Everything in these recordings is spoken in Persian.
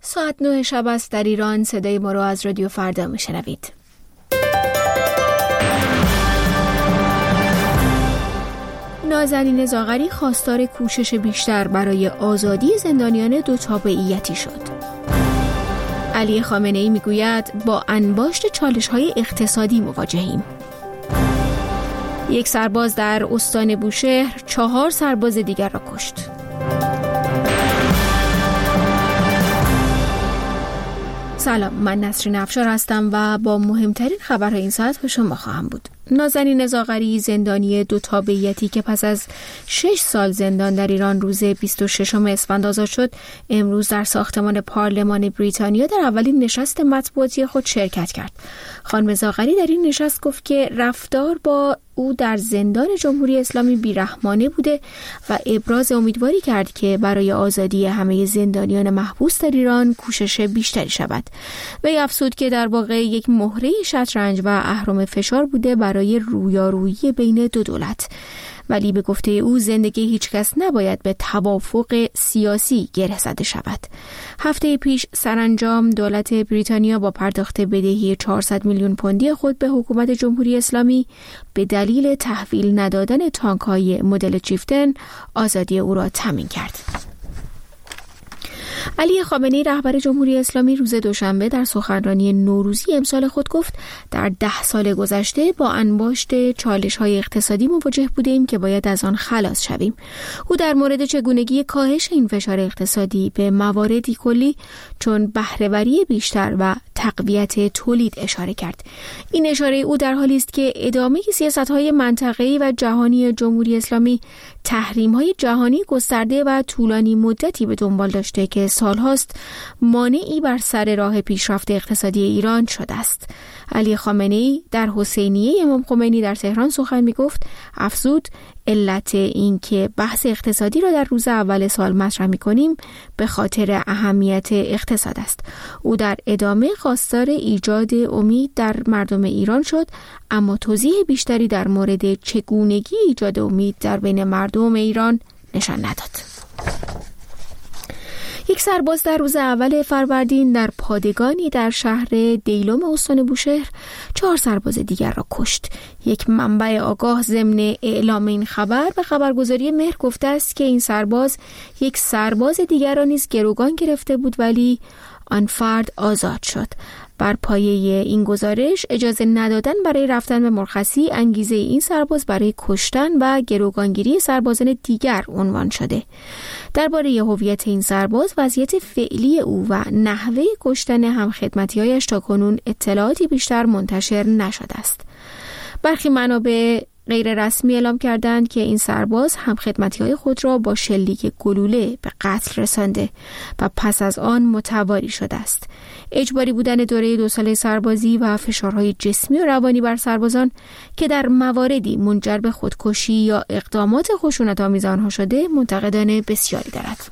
ساعت 9 شب است در ایران. صدای ما رو از رادیو فردا میشنوید. نازنین زاغری خواستار کوشش بیشتر برای آزادی زندانیان دو تابعیتی شد. علی خامنه‌ای میگوید با انباشت چالش‌های اقتصادی مواجهیم. یک سرباز در استان بوشهر 4 سرباز دیگر را کشت. سلام، من نسرین افشار هستم و با مهمترین خبرهای این ساعت به شما خواهم بود. نازنین زاغری، زندانی دو تابعیتی که پس از 6 سال زندان در ایران روز 26 اسفند آزاد شد، امروز در ساختمان پارلمان بریتانیا در اولین نشست مطبوعاتی خود شرکت کرد. خانم زاغری در این نشست گفت که رفتار با او در زندان جمهوری اسلامی بیرحمانه بوده و ابراز امیدواری کرد که برای آزادی همه زندانیان محبوس در ایران کوشش بیشتری شود. وی افزود که در واقع یک مهره شطرنج و اهرم فشار بوده برای رویارویی بین دو دولت، ولی به گفته او زندگی هیچ کس نباید به توافق سیاسی گره زده شود. هفته پیش سرانجام دولت بریتانیا با پرداخت بدهی 400 میلیون پوندی خود به حکومت جمهوری اسلامی به دلیل تحویل ندادن تانک‌های مدل چیفتن آزادی او را تضمین کرد. علی خامنه‌ای رهبر جمهوری اسلامی روز دوشنبه در سخنرانی نوروزی امسال خود گفت در 10 سال گذشته با انباشت چالش‌های اقتصادی مواجه بودیم که باید از آن خلاص شویم. او در مورد چگونگی کاهش این فشار اقتصادی به مواردی کلی چون بهره‌وری بیشتر و تقویت تولید اشاره کرد. این اشاره او در حالی است که ادامه سیاست‌های منطقه‌ای و جهانی جمهوری اسلامی تحریم‌های جهانی گسترده و طولانی مدتی به دنبال داشته که سالهاست مانعی بر سر راه پیشرفت اقتصادی ایران شده است. علی خامنه‌ای در حسینیه امام خمینی در تهران سخن می‌گفت، افزود علت این که بحث اقتصادی را در روز اول سال مطرح می‌کنیم به خاطر اهمیت اقتصاد است. او در ادامه خواستار ایجاد امید در مردم ایران شد، اما توضیح بیشتری در مورد چگونگی ایجاد امید در بین مردم ایران نشان نداد. یک سرباز در روز اول فروردین در پادگانی در شهر دیلم استان بوشهر 4 سرباز دیگر را کشت. یک منبع آگاه ضمن اعلام این خبر و خبرگزاری مهر گفته است که این سرباز یک سرباز دیگر را نیز گروگان گرفته بود، ولی آن فرد آزاد شد. بر پایه این گزارش اجازه ندادن برای رفتن به مرخصی انگیزه این سرباز برای کشتن و گروگانگیری سربازان دیگر عنوان شده. درباره هویت این سرباز، وضعیت فعلی او و نحوه کشتن همخدمتی‌هایش تاکنون اطلاعاتی بیشتر منتشر نشده است. برخی منابع غیر رسمی اعلام کردند که این سرباز همخدمتی‌های خود را با شلیک گلوله به قتل رسانده و پس از آن متواری شده است. اجباری بودن دوره 2 ساله سربازی و فشارهای جسمی و روانی بر سربازان که در مواردی منجر به خودکشی یا اقدامات خشونت‌آمیز آنها شده منتقدان بسیاری دارد.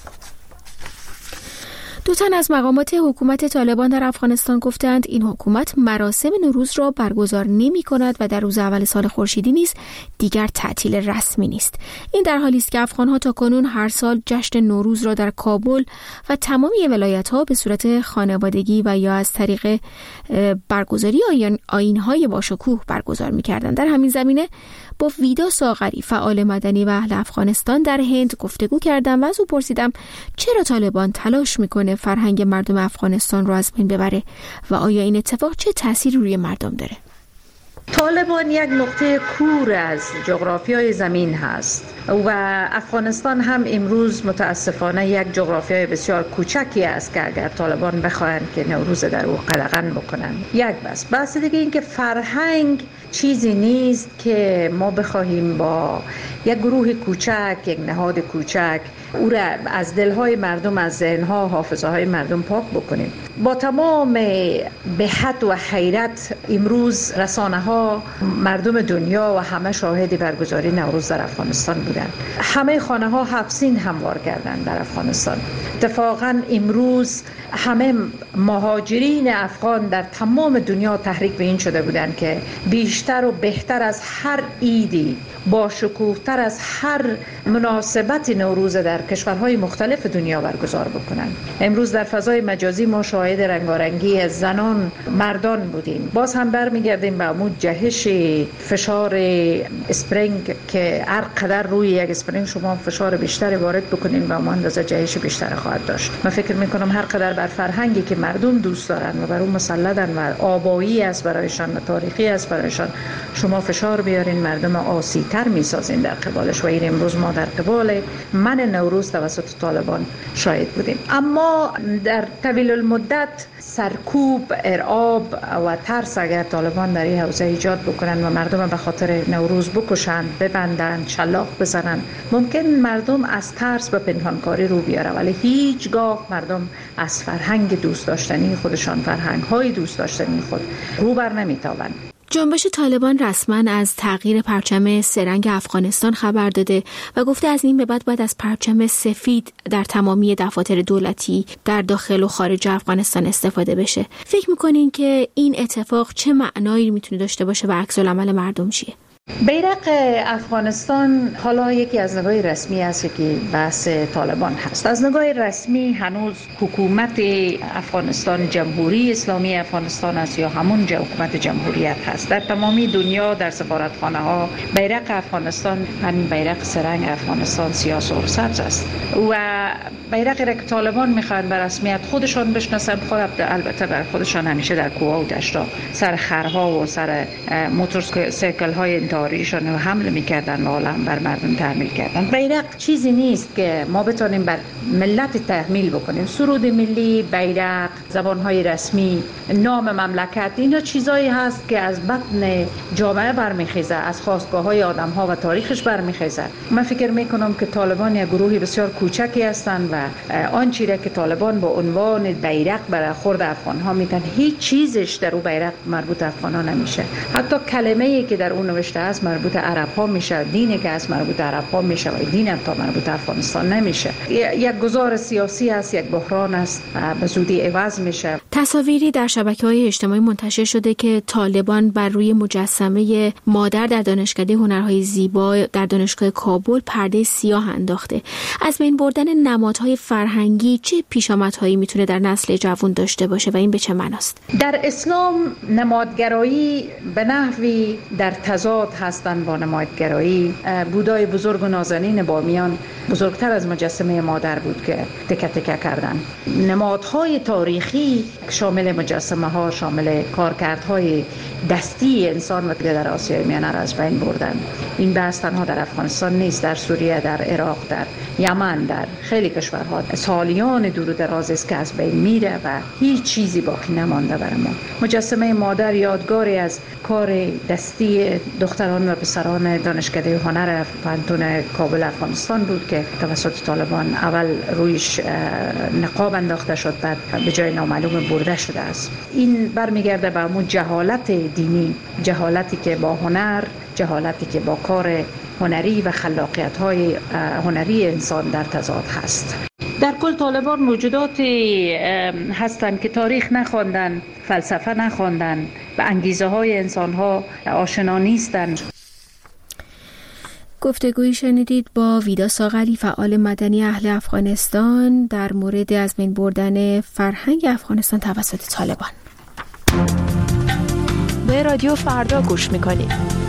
2 تن از مقامات حکومت طالبان در افغانستان گفتند این حکومت مراسم نوروز را برگزار نمی کند و در روز اول سال خورشیدی نیز دیگر تعطیل رسمی نیست. این در حالی است که افغان‌ها تاکنون هر سال جشن نوروز را در کابل و تمامی ولایت‌ها به صورت خانوادگی و یا از طریق برگزاری آیین‌های باشکوه برگزار می‌کردند. در همین زمینه با ویدا ساغری، فعال مدنی و اهل افغانستان در هند گفتگو کردم و از او پرسیدم چرا طالبان تلاش میکنه فرهنگ مردم افغانستان رو از بین ببره و آیا این اتفاق چه تأثیری روی مردم داره؟ طالبان یک نقطه کور از جغرافیای زمین هست و افغانستان هم امروز متاسفانه یک جغرافیای بسیار کوچکی است که اگر طالبان بخواهند که نوروز در او قلقن بکنند. یک بس دیگه این که فرهنگ چیزی نیست که ما بخواهیم با یک گروه کوچک، یک نهاد کوچک او را از دلهای مردم، از ذهنها، حافظه های مردم پاک بکنیم. با تمام بحث و حیرت امروز رسانه ها، مردم دنیا و همه شاهد برگزاری نوروز در افغانستان بودند. همه خانه ها 7 سین هموار کردند در افغانستان. اتفاقا امروز همه مهاجرین افغان در تمام دنیا تحریک به این شده بودند که بیشتر و بهتر از هر عیدی با شکوه‌تر بزرگتر از هر مناسبت نوروز در کشورهای مختلف دنیا برگزار بکنند. امروز در فضای مجازی ما شاهد رنگارنگی زنان مردان بودیم. باز هم برمیگردیم به عمود جهش فشار اسپرینگ که هر قدر روی یک اسپرینگ شما فشار بیشتری وارد بکنین و اون اندازه جهش بیشتر خواهد داشت. من فکر میکنم هر قدر بر فرهنگی که مردم دوست دارن و بر اون مسلطن و آبایی است برایشان و تاریخی است برایشان شما فشار بیارین، مردم آسی‌تر میسازین در قبالش و این امروز ما در قبال من نوروز توسط طالبان شاهد بودیم. اما در طویل المدت سرکوب، ارعاب و ترس اگر طالبان در این حوزه ایجاد بکنن و مردم به خاطر نوروز بکشند، ببندند، شلاق بزنند، ممکن مردم از ترس به پنهانکاری رو بیاره، ولی هیچگاه مردم از فرهنگ دوست داشتنی خودشان، فرهنگ‌های دوست داشتنی خود رو بر نمیتابند. جنبش طالبان رسما از تغییر پرچم سه‌رنگ افغانستان خبر داده و گفته از این به بعد باید از پرچم سفید در تمامی دفاتر دولتی در داخل و خارج افغانستان استفاده بشه. فکر میکنین که این اتفاق چه معنایی میتونه داشته باشه و عکس العمل مردم چیه؟ بیرق افغانستان حالا یکی از نگاه رسمی است که بحث طالبان هست. از نگاه رسمی هنوز حکومت افغانستان جمهوری اسلامی افغانستان است یا همون حکومت جمهوریت هست. در تمامی دنیا در سفارتخانه ها بیرق افغانستان همین بیرق سه‌رنگ افغانستان سیاه سرخ سبز است و بیرقی را که طالبان میخوان به رسمیت خودشان بشناسن، البته بر خودشان همیشه در کوها و دشتا سر خرها و سر موتورسیکل های انتحاریشان رو حمله میکردن و حالا بر مردم تحمیل کردن. بیرق چیزی نیست که ما بتونیم بر ملت تحمیل بکنیم. سرود ملی، بیرق، زبانهای رسمی، نام مملکت، اینا چیزایی هست که از بطن جامعه برمیخیزه، از خواستگاه های آدم ها و تاریخش برمیخیزه. من فکر میکنم که طالبان یک گروهی بسیار کوچکی هستند و آن چیزی که طالبان با عنوان بیرق برای خرد افغان ها میگن هیچ چیزش در اون بیرق مربوط افغان ها نمیشه. حتی کلمه‌ای که در اون نوشته است مربوط عرب ها میشه، دینی که از مربوط عرب ها میشه و دین هم تا مربوط افغانستان نمیشه. یک گزار سیاسی است، یک بحران است، به زودی عوض میشه. تصاویری در شبکه‌های اجتماعی منتشر شده که طالبان بر روی مجسمه مادر در دانشکده هنرهای زیبا در دانشگاه کابل پرده سیاه انداخته. از بین بردن نمادهای فرهنگی چه پیشامدهایی میتونه در نسل جوان داشته باشه و این به چه معناست؟ در اسلام نمادگرایی به نحوی در تضاد هستند با نمادگرایی. بودای بزرگ و نازنین بامیان بزرگتر از مجسمه مادر بود که تکه تکه کردن. نمادهای تاریخی شامل مجسمه ها، شامل کارکردهای دستی انسان و در آسیای میانه را از بین بردن. این بحث تنها در افغانستان نیست، در سوریه، در عراق، در یمن، در خیلی کشورها سالیان دور و دراز است که از بین میره و هیچ چیزی باقی نمانده برای ما. مجسمه مادر یادگاری از کار دستی دختران و پسران دانشکده هنر پانتون کابل افغانستان بود که توسط طالبان اول رویش نقاب انداخته شد، بعد به جای نامعلوم برده شده است. این برمیگرده به همون جهالت دینی، جهالتی که با هنر، جهالتی که با کار هنری و خلاقیت‌های هنری انسان در تضاد هست. در کل طالبان موجوداتی هستند که تاریخ نخواندن، فلسفه نخواندن، به انگیزه های انسان ها آشنا نیستند. گفتگویی شنیدید با ویدا ساغری، فعال مدنی اهل افغانستان، در مورد از بین بردن فرهنگ افغانستان توسط طالبان. به رادیو فردا گوش میکنید.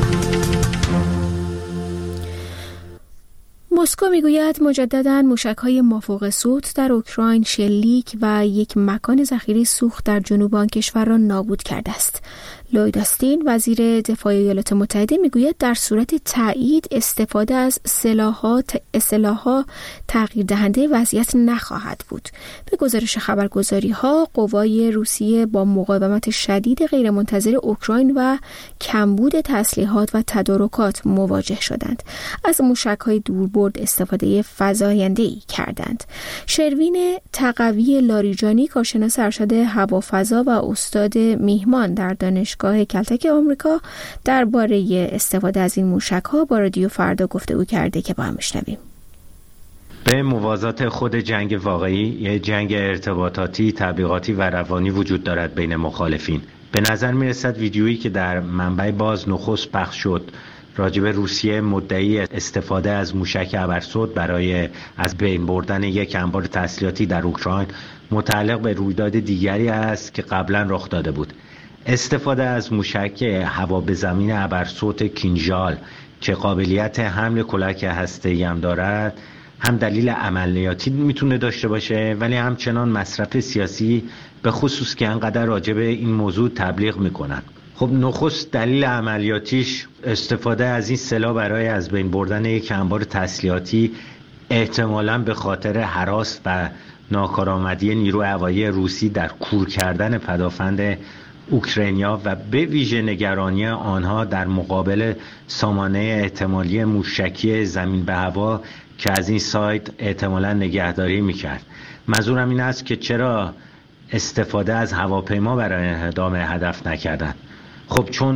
مسکو میگوید مجدداً موشک‌های مافوق صوت در اوکراین شلیک و یک مکان ذخیره سوخت در جنوب آن کشور را نابود کرده است. لوید آستین وزیر دفاع ایالات متحده میگوید در صورت تایید استفاده از سلاح‌ها تغییر دهنده وضعیت نخواهد بود. به گزارش خبرگزاری‌ها قوای روسیه با مقاومت شدید غیرمنتظره اوکراین و کمبود تسلیحات و تدارکات مواجه شدند. از موشک‌های دوربرد استفاده فزاینده‌ای کردند. شروین تقوی لاریجانی، کارشناس ارشد هوافضا و استاد میهمان در دانشگاه کلتک آمریکا، درباره استفاده از این موشک‌ها با رادیو فردا گفتگو کرده که با هم بشنویم. به موازات خود جنگ واقعی، یه جنگ ارتباطاتی، تبلیغاتی و روانی وجود دارد بین مخالفین. به نظر می‌رسد ویدیویی که در منبع باز نخست پخش شد راجب روسیه مدعی استفاده از موشک ابرصوت برای از بین بردن یک انبار تسلیحاتی در اوکراین متعلق به رویداد دیگری است که قبلا رخ داده بود. استفاده از موشک هوا به زمین ابرصوت کینژال که قابلیت حمل کلک هسته‌ای هم دارد هم دلیل عملیاتی میتونه داشته باشه، ولی همچنان مصرف سیاسی، به خصوص که انقدر راجع به این موضوع تبلیغ میکنن. خب نخست دلیل عملیاتیش استفاده از این سلاح برای از بین بردن یک انبار تسلیحاتی، احتمالاً به خاطر هراس و ناکارآمدی نیروی هوایی روسی در کور کردن پدافند اوکراینیا و به ویژه نگرانی آنها در مقابل سامانه احتمالی موشکی زمین به هوا که از این سایت احتمالاً نگهداری میکرد. منظورم این است که چرا استفاده از هواپیما برای اعدام هدف نکردند؟ خب چون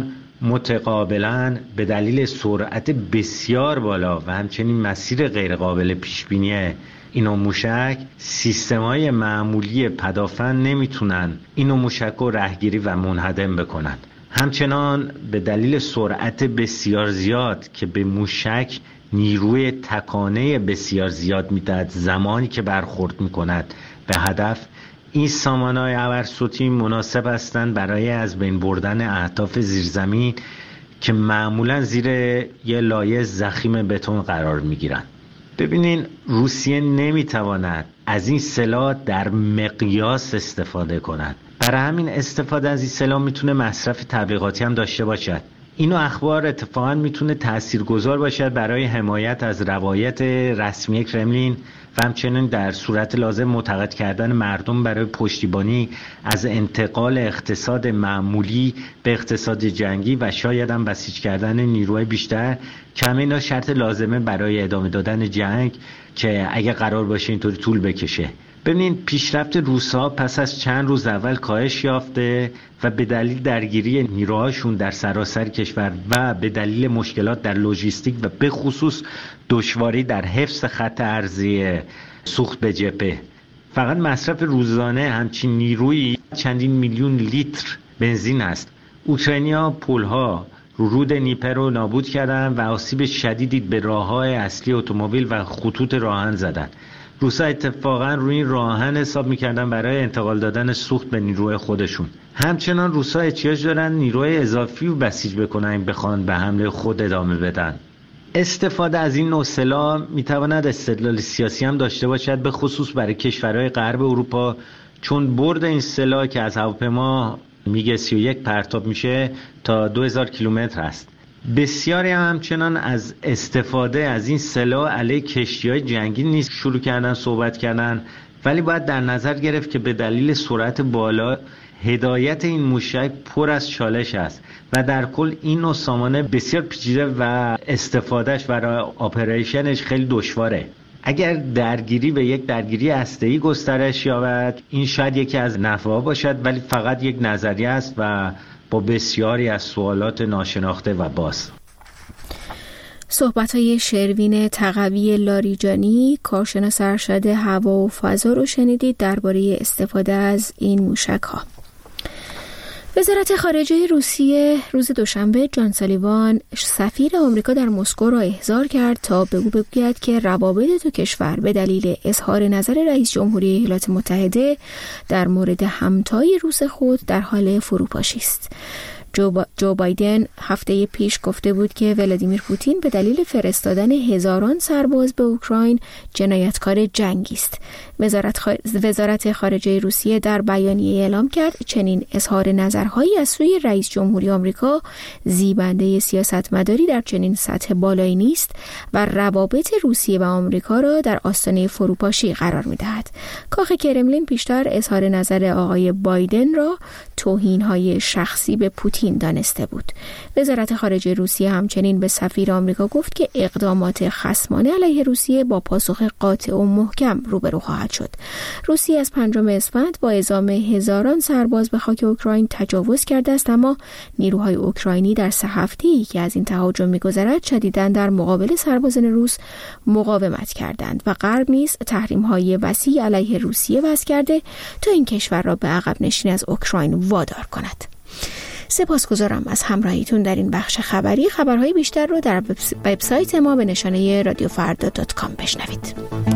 متقابلاً به دلیل سرعت بسیار بالا و همچنین مسیر غیرقابل پیشبینی اینو موشک، سیستم‌های معمولی پدافند نمیتونن اینو موشک رو رهگیری و منهدم بکنن. همچنان به دلیل سرعت بسیار زیاد که به موشک نیروی تکانه بسیار زیاد میدهد زمانی که برخورد میکند به هدف، این سامانه‌های ابرصوتی مناسب هستند برای از بین بردن اهداف زیرزمین که معمولاً زیر یه لایه ضخیم بتون قرار میگیرند. ببینین روسیه نمیتواند از این سلاح در مقیاس استفاده کند. برای همین استفاده از این سلاح میتونه مصرف تبلیغاتی هم داشته باشد. اینو اخبار اتفاقا میتونه تاثیرگذار باشد برای حمایت از روایت رسمی کرملین و همچنین در صورت لازم معتقد کردن مردم برای پشتیبانی از انتقال اقتصاد معمولی به اقتصاد جنگی و شاید هم بسیج کردن نیروهای بیشتر که همه اینا شرط لازمه برای ادامه دادن جنگ که اگه قرار باشه اینطوری طول بکشه. ببینید پیشرفت روس‌ها پس از چند روز اول کاهش یافته و به دلیل درگیری نیروهاشون در سراسر کشور و به دلیل مشکلات در لوجستیک و به خصوص دشواری در حفظ خط ارضی سوخت به جبهه، فقط مصرف روزانه همچین نیرویی چندین میلیون لیتر بنزین است. اوکراینیا پل‌ها رود نیپر رو نابود کردن و آسیب شدیدی به راه‌های اصلی اتومبیل و خطوط راهن زدن. روسا اتفاقا روی این راهن حساب میکردن برای انتقال دادن سوخت به نیروی خودشون. همچنان روسا احتیاج دارن نیروی اضافی رو بسیج بکنن بخوان به حمله خود ادامه بدن. استفاده از این نوع سلاح میتواند استدلال سیاسی هم داشته باشد، به خصوص برای کشورهای غرب اروپا، چون برد این سلاح که از هواپیما میگ 31 پرتاب میشه تا 2000 کیلومتر است. بسیاری همچنان از استفاده از این سلاح علیه کشتی‌های جنگی نیز شروع کردن صحبت کردن، ولی باید در نظر گرفت که به دلیل سرعت بالا هدایت این موشک پر از چالش است و در کل این نوع سامانه بسیار پیچیده و استفادهش برای آپریشنش خیلی دشواره. اگر درگیری به یک درگیری هسته‌ای گسترش یابد، این شاید یکی از نفع‌ها باشد، ولی فقط یک نظریه است و با بسیاری از سوالات ناشناخته و باز. صحبت‌های شروین تقوی لاریجانی، کارشناس ارشد هوا و فضا رو شنیدید درباره استفاده از این موشک‌ها. وزارت خارجه روسیه روز دوشنبه جان سالیوان سفیر آمریکا در مسکو را احضار کرد تا به او بگوید که روابط دو کشور به دلیل اظهار نظر رئیس جمهوری ایالات متحده در مورد همتای روس خود در حال فروپاشی است. جو بایدن هفته پیش گفته بود که ولادیمیر پوتین به دلیل فرستادن هزاران سرباز به اوکراین جنایتکار جنگی است. وزارت خارجه روسیه در بیانیه اعلام کرد چنین اظهار نظرهایی از سوی رئیس جمهوری آمریکا زیبنده سیاستمداری در چنین سطح بالایی نیست و روابط روسیه و آمریکا را در آستانه فروپاشی قرار می‌دهد. کاخ کرملین پیشتر اظهار نظر آقای بایدن را توهین‌های شخصی به پوتین دانسته بود. وزارت خارجه روسیه همچنین به سفیر آمریکا گفت که اقدامات خصمانه علیه روسیه با پاسخ قاطع و محکم روبرو خواهد شد. روسیه از 5 اسفند با اعزام هزاران سرباز به خاک اوکراین تجاوز کرده است، اما نیروهای اوکراینی در 3 هفته‌ای که از این تهاجم می‌گذرد شدیداً در مقابل سربازان روس مقاومت کردند و غرب نیز تحریم‌های وسیع علیه روسیه وضع کرده تا این کشور را به عقب نشینی از اوکراین وادار کند. سپاسگزارم از همراهیتون در این بخش خبری. خبرهای بیشتر رو در وبسایت ما به نشانه radiofrda.com بشنوید.